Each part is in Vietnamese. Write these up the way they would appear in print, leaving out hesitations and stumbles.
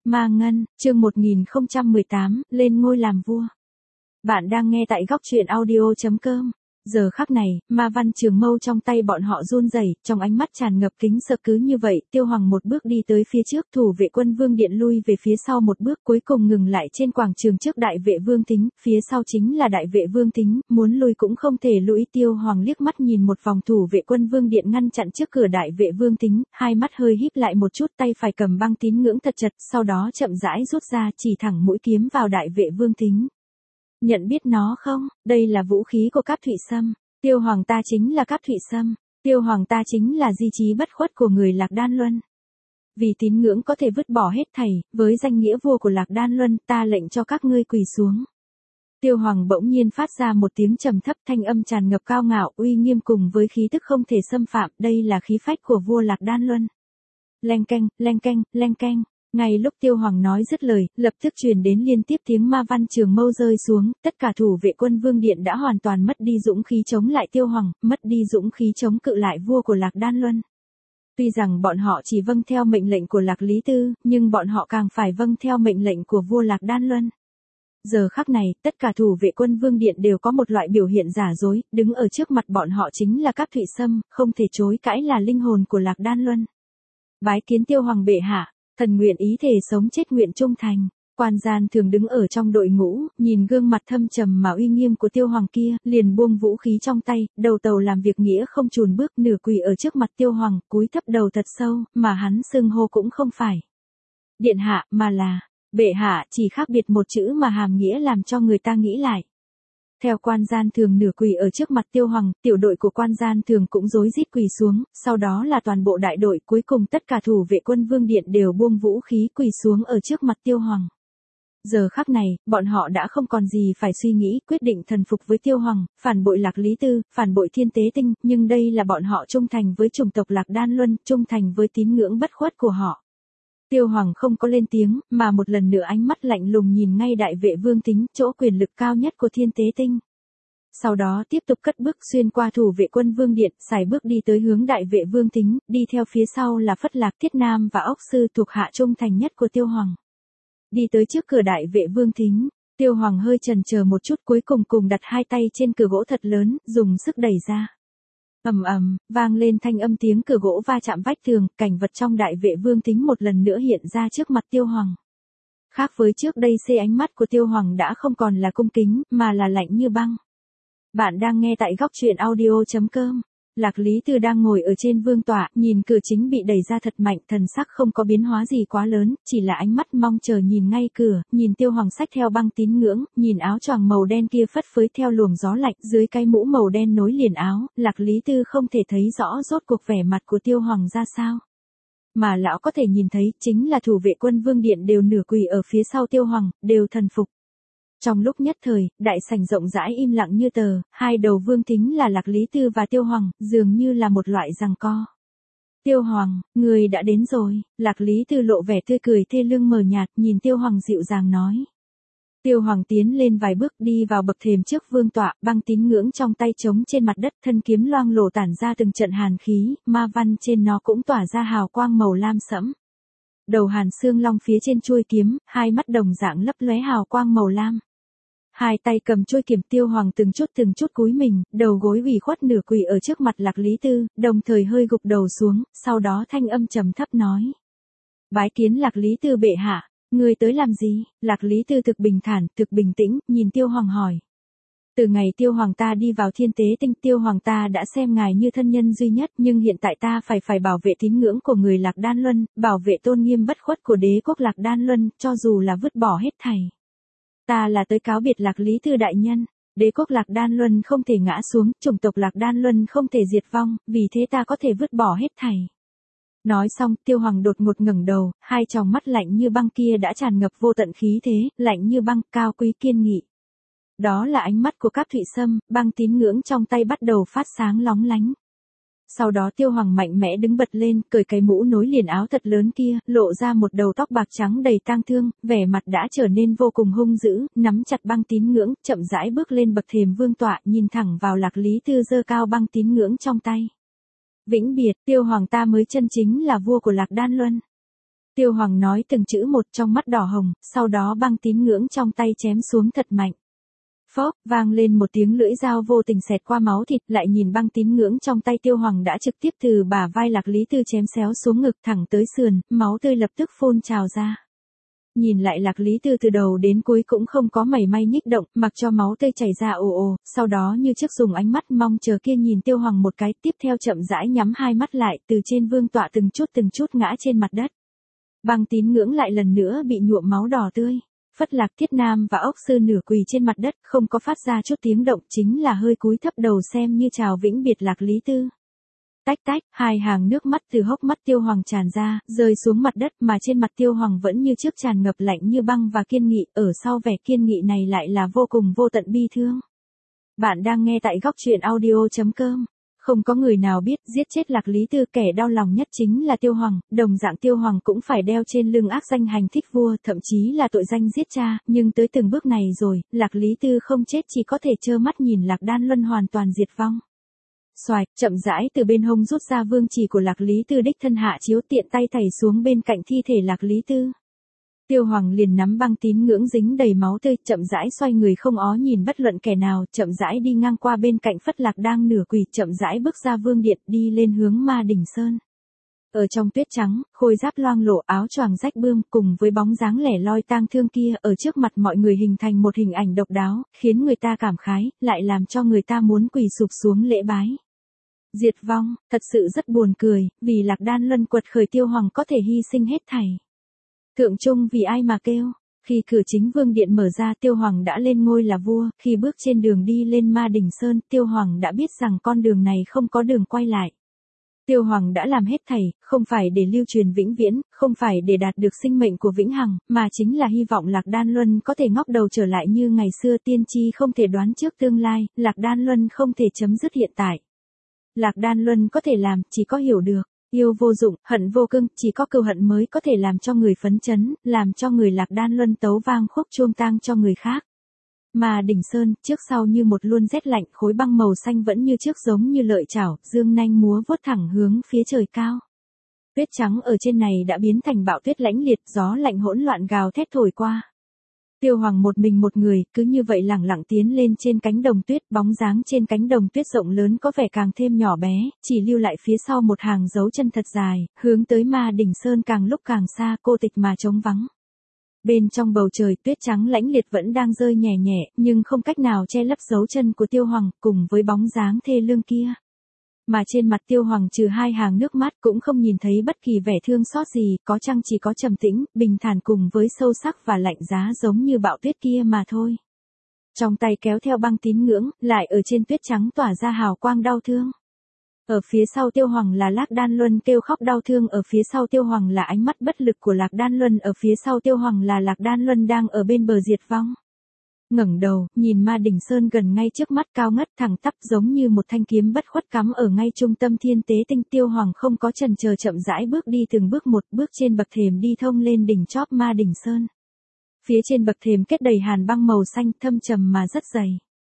Ma Ngân, chương 1018, lên ngôi làm vua. Bạn đang nghe tại góc truyện audio.com. Giờ khắc này, ma văn trường mâu trong tay bọn họ run rẩy, trong ánh mắt tràn ngập kính sợ. Cứ như vậy, Tiêu Hoàng một bước đi tới phía trước, thủ vệ quân vương điện lui về phía sau một bước, cuối cùng ngừng lại trên quảng trường trước đại vệ Vương Tính, phía sau chính là đại vệ Vương Tính, muốn lui cũng không thể lùi. Tiêu Hoàng liếc mắt nhìn một vòng thủ vệ quân vương điện ngăn chặn trước cửa đại vệ Vương Tính, hai mắt hơi híp lại một chút, tay phải cầm băng tín ngưỡng thật chặt, sau đó chậm rãi rút ra, chỉ thẳng mũi kiếm vào đại vệ Vương Tính. Nhận biết nó không? Đây là vũ khí của Cáp Thụy Sâm. Tiêu Hoàng ta chính là Cáp Thụy Sâm. Tiêu Hoàng ta chính là di chí bất khuất của người Lạc Đan Luân. Vì tín ngưỡng có thể vứt bỏ hết thảy, với danh nghĩa vua của Lạc Đan Luân, ta lệnh cho các ngươi quỳ xuống. Tiêu Hoàng bỗng nhiên phát ra một tiếng trầm thấp, thanh âm tràn ngập cao ngạo, uy nghiêm cùng với khí tức không thể xâm phạm, đây là khí phách của vua Lạc Đan Luân. Leng keng, leng keng, leng keng. Ngay lúc Tiêu Hoàng nói dứt lời, lập tức truyền đến liên tiếp tiếng ma văn trường mâu rơi xuống, tất cả thủ vệ quân vương điện đã hoàn toàn mất đi dũng khí chống lại Tiêu Hoàng, mất đi dũng khí chống cự lại vua của Lạc Đan Luân. Tuy rằng bọn họ chỉ vâng theo mệnh lệnh của Lạc Lý Tư, nhưng bọn họ càng phải vâng theo mệnh lệnh của vua Lạc Đan Luân. Giờ khắc này, tất cả thủ vệ quân vương điện đều có một loại biểu hiện giả dối, đứng ở trước mặt bọn họ chính là Cáp Thụy Sâm, không thể chối cãi là linh hồn của Lạc Đan Luân. Bái kiến Tiêu Hoàng bệ hạ. Thần nguyện ý thề sống chết nguyện trung thành. Quan Gian thường đứng ở trong đội ngũ, nhìn gương mặt thâm trầm mà uy nghiêm của Tiêu Hoàng kia, liền buông vũ khí trong tay, đầu tàu làm việc nghĩa không chùn bước, nửa quỳ ở trước mặt Tiêu Hoàng, cúi thấp đầu thật sâu, mà hắn xưng hô cũng không phải điện hạ, mà là bệ hạ, chỉ khác biệt một chữ mà hàm nghĩa làm cho người ta nghĩ lại. Theo Quan Gian thường nửa quỳ ở trước mặt Tiêu Hoàng, tiểu đội của Quan Gian thường cũng rối rít quỳ xuống, sau đó là toàn bộ đại đội, cuối cùng tất cả thủ vệ quân vương điện đều buông vũ khí quỳ xuống ở trước mặt Tiêu Hoàng. Giờ khắc này, bọn họ đã không còn gì phải suy nghĩ, quyết định thần phục với Tiêu Hoàng, phản bội Lạc Lý Tư, phản bội Thiên Tế Tinh, nhưng đây là bọn họ trung thành với chủng tộc Lạc Đan Luân, trung thành với tín ngưỡng bất khuất của họ. Tiêu Hoàng không có lên tiếng, mà một lần nữa ánh mắt lạnh lùng nhìn ngay đại vệ Vương Tính, chỗ quyền lực cao nhất của Thiên Tế Tinh. Sau đó tiếp tục cất bước xuyên qua thủ vệ quân vương điện, sải bước đi tới hướng đại vệ Vương Tính, đi theo phía sau là Phất Lạc, Thiết Nam và Ốc Sư thuộc hạ trung thành nhất của Tiêu Hoàng. Đi tới trước cửa đại vệ Vương Tính, Tiêu Hoàng hơi chần chờ một chút, cuối cùng đặt hai tay trên cửa gỗ thật lớn, dùng sức đẩy ra. Ầm ầm, vang lên thanh âm tiếng cửa gỗ va chạm vách tường, cảnh vật trong đại vệ Vương Tính một lần nữa hiện ra trước mặt Tiêu Hoàng. Khác với trước đây, ánh mắt của Tiêu Hoàng đã không còn là cung kính, mà là lạnh như băng. Bạn đang nghe tại góc truyện audio.com. Lạc Lý Tư đang ngồi ở trên vương tọa, nhìn cửa chính bị đẩy ra thật mạnh, thần sắc không có biến hóa gì quá lớn, chỉ là ánh mắt mong chờ nhìn ngay cửa, nhìn Tiêu Hoàng xách theo băng tín ngưỡng, nhìn áo choàng màu đen kia phất phới theo luồng gió lạnh, dưới cái mũ màu đen nối liền áo, Lạc Lý Tư không thể thấy rõ rốt cuộc vẻ mặt của Tiêu Hoàng ra sao. Mà lão có thể nhìn thấy, chính là thủ vệ quân vương điện đều nửa quỳ ở phía sau Tiêu Hoàng, đều thần phục. Trong lúc nhất thời, đại sảnh rộng rãi im lặng như tờ, hai đầu vương tính là Lạc Lý Tư và Tiêu Hoàng, dường như là một loại giằng co. Tiêu Hoàng, người đã đến rồi. Lạc Lý Tư lộ vẻ tươi cười thê lương mờ nhạt, nhìn Tiêu Hoàng dịu dàng nói. Tiêu Hoàng tiến lên vài bước, đi vào bậc thềm trước vương tọa, băng tín ngưỡng trong tay trống trên mặt đất, thân kiếm loang lổ tản ra từng trận hàn khí, ma văn trên nó cũng tỏa ra hào quang màu lam sẫm. Đầu Hàn Xương Long phía trên chuôi kiếm, hai mắt đồng dạng lấp lóe hào quang màu lam. Hai tay cầm chuôi kiếm, Tiêu Hoàng từng chút cúi mình, đầu gối ủy khuất nửa quỳ ở trước mặt Lạc Lý Tư, đồng thời hơi gục đầu xuống, sau đó thanh âm trầm thấp nói. Bái kiến Lạc Lý Tư bệ hạ, người tới làm gì? Lạc Lý Tư thực bình thản, thực bình tĩnh, nhìn Tiêu Hoàng hỏi. Từ ngày Tiêu Hoàng ta đi vào Thiên Tế Tinh, Tiêu Hoàng ta đã xem ngài như thân nhân duy nhất, nhưng hiện tại ta phải bảo vệ tín ngưỡng của người Lạc Đan Luân, bảo vệ tôn nghiêm bất khuất của đế quốc Lạc Đan Luân, cho dù là vứt bỏ hết thảy. Ta là tới cáo biệt Lạc Lý Tư đại nhân, đế quốc Lạc Đan Luân không thể ngã xuống, chủng tộc Lạc Đan Luân không thể diệt vong, vì thế ta có thể vứt bỏ hết thảy. Nói xong, Tiêu Hoàng đột ngột ngẩng đầu, hai tròng mắt lạnh như băng kia đã tràn ngập vô tận khí thế, lạnh như băng, cao quý kiên nghị. Đó là ánh mắt của Cáp Thụy Sâm, băng tín ngưỡng trong tay bắt đầu phát sáng lóng lánh. Sau đó Tiêu Hoàng mạnh mẽ đứng bật lên, cởi cái mũ nối liền áo thật lớn kia, lộ ra một đầu tóc bạc trắng đầy tang thương, vẻ mặt đã trở nên vô cùng hung dữ, nắm chặt băng tín ngưỡng, chậm rãi bước lên bậc thềm vương tọa, nhìn thẳng vào Lạc Lý Tư giơ cao băng tín ngưỡng trong tay. Vĩnh biệt, Tiêu Hoàng ta mới chân chính là vua của Lạc Đan Luân. Tiêu Hoàng nói từng chữ một trong mắt đỏ hồng, sau đó băng tín ngưỡng trong tay chém xuống thật mạnh. Phốc, vang lên một tiếng lưỡi dao vô tình xẹt qua máu thịt, lại nhìn băng tín ngưỡng trong tay Tiêu Hoàng đã trực tiếp từ bả vai Lạc Lý Tư chém xéo xuống ngực thẳng tới sườn, máu tươi lập tức phun trào ra. Nhìn lại Lạc Lý Tư từ đầu đến cuối cũng không có mảy may nhích động, mặc cho máu tươi chảy ra ồ ồ, sau đó như trước dùng ánh mắt mong chờ kia nhìn Tiêu Hoàng một cái, tiếp theo chậm rãi nhắm hai mắt lại, từ trên vương tọa từng chút ngã trên mặt đất. Băng tín ngưỡng lại lần nữa bị nhuộm máu đỏ tươi. Phất Lạc Thiết Nam và Ốc Sư nửa quỳ trên mặt đất, không có phát ra chút tiếng động, chính là hơi cúi thấp đầu xem như chào vĩnh biệt Lạc Lý Tư. Tách tách, hai hàng nước mắt từ hốc mắt Tiêu Hoàng tràn ra, rơi xuống mặt đất, mà trên mặt Tiêu Hoàng vẫn như trước tràn ngập lạnh như băng và kiên nghị, ở sau vẻ kiên nghị này lại là vô cùng vô tận bi thương. Bạn đang nghe tại góc truyện audio.com. Không có người nào biết giết chết Lạc Lý Tư, kẻ đau lòng nhất chính là Tiêu Hoàng, đồng dạng Tiêu Hoàng cũng phải đeo trên lưng ác danh hành thích vua, thậm chí là tội danh giết cha, nhưng tới từng bước này rồi, Lạc Lý Tư không chết chỉ có thể trơ mắt nhìn Lạc Đan Luân hoàn toàn diệt vong. Xoài, chậm rãi từ bên hông rút ra vương chỉ của Lạc Lý Tư đích thân hạ chiếu, tiện tay thảy xuống bên cạnh thi thể Lạc Lý Tư. Tiêu Hoàng liền nắm băng tín ngưỡng dính đầy máu tươi, chậm rãi xoay người không ó nhìn bất luận kẻ nào, chậm rãi đi ngang qua bên cạnh Phất Lạc đang nửa quỳ, chậm rãi bước ra vương điện, đi lên hướng Ma Đỉnh Sơn. Ở trong tuyết trắng, khôi giáp loang lổ, áo choàng rách bươm, cùng với bóng dáng lẻ loi tang thương kia ở trước mặt mọi người hình thành một hình ảnh độc đáo, khiến người ta cảm khái, lại làm cho người ta muốn quỳ sụp xuống lễ bái. Diệt vong, thật sự rất buồn cười, vì Lạc Đan Luân quật khởi Tiêu Hoàng có thể hy sinh hết thảy. Thượng trung vì ai mà kêu, khi cửa chính vương điện mở ra Tiêu Hoàng đã lên ngôi là vua, khi bước trên đường đi lên Ma Đỉnh Sơn, Tiêu Hoàng đã biết rằng con đường này không có đường quay lại. Tiêu Hoàng đã làm hết thảy, không phải để lưu truyền vĩnh viễn, không phải để đạt được sinh mệnh của vĩnh hằng, mà chính là hy vọng Lạc Đan Luân có thể ngóc đầu trở lại như ngày xưa. Tiên tri không thể đoán trước tương lai, Lạc Đan Luân không thể chấm dứt hiện tại. Lạc Đan Luân có thể làm, chỉ có hiểu được. Yêu vô dụng, hận vô cưng, chỉ có cừu hận mới có thể làm cho người phấn chấn, làm cho người Lạc Đan Luân tấu vang khúc chuông tang cho người khác. Mà Đỉnh Sơn, trước sau như một luôn rét lạnh, khối băng màu xanh vẫn như trước giống như lợi chảo, dương nanh múa vuốt thẳng hướng phía trời cao. Tuyết trắng ở trên này đã biến thành bão tuyết lãnh liệt, gió lạnh hỗn loạn gào thét thổi qua. Tiêu Hoàng một mình một người, cứ như vậy lẳng lặng tiến lên trên cánh đồng tuyết, bóng dáng trên cánh đồng tuyết rộng lớn có vẻ càng thêm nhỏ bé, chỉ lưu lại phía sau một hàng dấu chân thật dài, hướng tới Ma Đỉnh Sơn càng lúc càng xa, cô tịch mà trống vắng. Bên trong bầu trời tuyết trắng lãnh liệt vẫn đang rơi nhẹ nhẹ, nhưng không cách nào che lấp dấu chân của Tiêu Hoàng, cùng với bóng dáng thê lương kia. Mà trên mặt Tiêu Hoàng trừ hai hàng nước mắt cũng không nhìn thấy bất kỳ vẻ thương xót gì, có chăng chỉ có trầm tĩnh, bình thản cùng với sâu sắc và lạnh giá giống như bão tuyết kia mà thôi. Trong tay kéo theo băng tín ngưỡng, lại ở trên tuyết trắng tỏa ra hào quang đau thương. Ở phía sau Tiêu Hoàng là Lạc Đan Luân kêu khóc đau thương, ở phía sau Tiêu Hoàng là ánh mắt bất lực của Lạc Đan Luân, ở phía sau Tiêu Hoàng là Lạc Đan Luân đang ở bên bờ diệt vong. Ngẩng đầu, nhìn Ma Đỉnh Sơn gần ngay trước mắt cao ngất thẳng tắp giống như một thanh kiếm bất khuất cắm ở ngay trung tâm thiên tế tinh. Tiêu Hoàng không có chần chờ chậm rãi bước đi từng bước một, bước trên bậc thềm đi thông lên đỉnh chóp Ma Đỉnh Sơn. Phía trên bậc thềm kết đầy hàn băng màu xanh thâm trầm mà rất dày.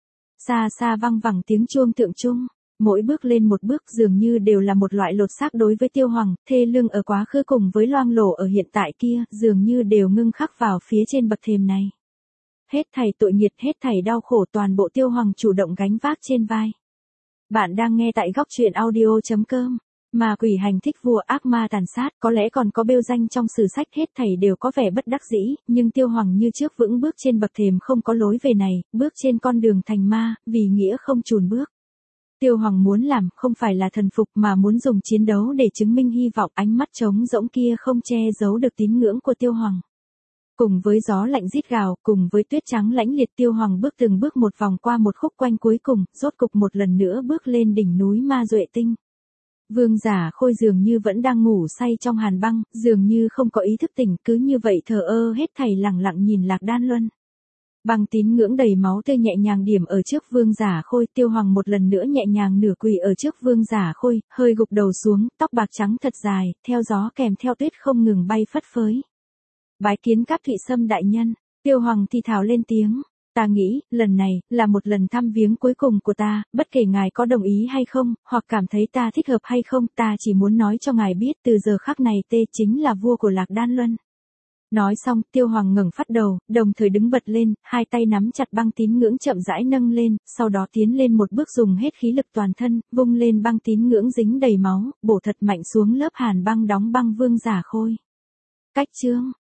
Xa xa vang vẳng tiếng chuông thượng trung. Mỗi bước lên một bước dường như đều là một loại lột xác đối với Tiêu Hoàng, thê lương ở quá khứ cùng với loang lổ ở hiện tại kia, dường như đều ngưng khắc vào phía trên bậc thềm này. Hết thảy tội nghiệt, hết thảy đau khổ toàn bộ Tiêu Hoàng chủ động gánh vác trên vai. Bạn đang nghe tại góc truyện audio.com. Ma quỷ hành thích vua, ác ma tàn sát, có lẽ còn có bêu danh trong sử sách, hết thảy đều có vẻ bất đắc dĩ, nhưng Tiêu Hoàng như trước vững bước trên bậc thềm không có lối về này, bước trên con đường thành ma, vì nghĩa không chùn bước. Tiêu Hoàng muốn làm không phải là thần phục mà muốn dùng chiến đấu để chứng minh hy vọng. Ánh mắt trống rỗng kia không che giấu được tín ngưỡng của Tiêu Hoàng. Cùng với gió lạnh rít gào, cùng với tuyết trắng lãnh liệt, Tiêu Hoàng bước từng bước một vòng qua một khúc quanh cuối cùng, rốt cục một lần nữa bước lên đỉnh núi Ma Duệ Tinh. Vương Giả Khôi dường như vẫn đang ngủ say trong hàn băng, dường như không có ý thức tỉnh, cứ như vậy thờ ơ hết thảy lẳng lặng nhìn Lạc Đan Luân. Băng tín ngưỡng đầy máu tươi nhẹ nhàng điểm ở trước Vương Giả Khôi, Tiêu Hoàng một lần nữa nhẹ nhàng nửa quỳ ở trước Vương Giả Khôi, hơi gục đầu xuống, tóc bạc trắng thật dài, theo gió kèm theo tuyết không ngừng bay phất phới. Bái kiến Cáp Thụy Sâm đại nhân, Tiêu Hoàng thì thào lên tiếng. Ta nghĩ, lần này, là một lần thăm viếng cuối cùng của ta, bất kể ngài có đồng ý hay không, hoặc cảm thấy ta thích hợp hay không, ta chỉ muốn nói cho ngài biết từ giờ khắc này Tê chính là vua của Lạc Đan Luân. Nói xong, Tiêu Hoàng ngẩng phát đầu, đồng thời đứng bật lên, hai tay nắm chặt băng tín ngưỡng chậm rãi nâng lên, sau đó tiến lên một bước dùng hết khí lực toàn thân, vung lên băng tín ngưỡng dính đầy máu, bổ thật mạnh xuống lớp hàn băng đóng băng Vương Giả Khôi. Cách chương